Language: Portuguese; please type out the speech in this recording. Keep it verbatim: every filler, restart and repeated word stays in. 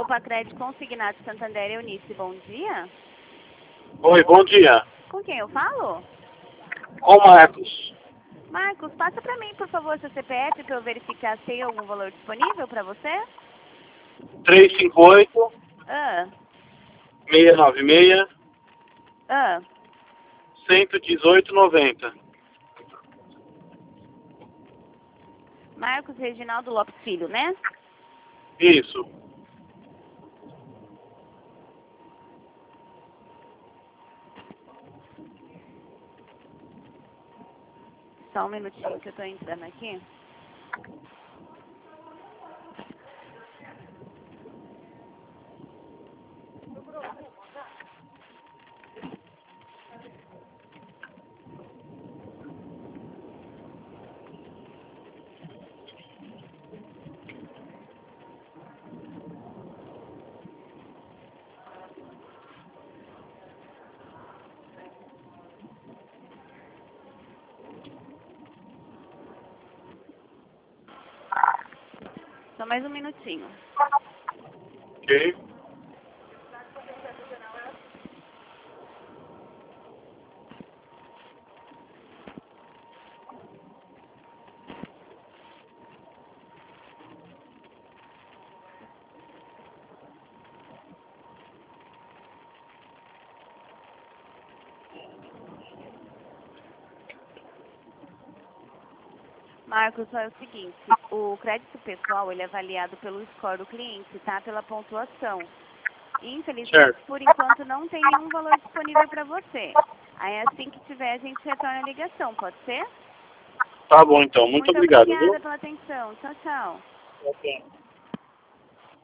Copa Crédito Consignado Santander, Eunice, bom dia. Oi, bom dia. Com quem eu falo? Com o Marcos. Marcos, passa pra mim, por favor, seu C P F para eu verificar se tem algum valor disponível para você. três cinco oito, Ah, seis nove seis, ah. um um oito, noventa. Marcos Reginaldo Lopes Filho, né? Isso. Só um minutinho que eu tô entrando aqui. Só mais um minutinho. Ok. Marcos, é o seguinte, o crédito pessoal, ele é avaliado pelo score do cliente, tá? Pela pontuação. Infelizmente, Certo. por enquanto, não tem nenhum valor disponível para você. Aí, assim que tiver, a gente retorna a ligação, pode ser? Tá bom, então. Muito, Muito obrigado, obrigada viu? pela atenção. Tchau, tchau. Ok.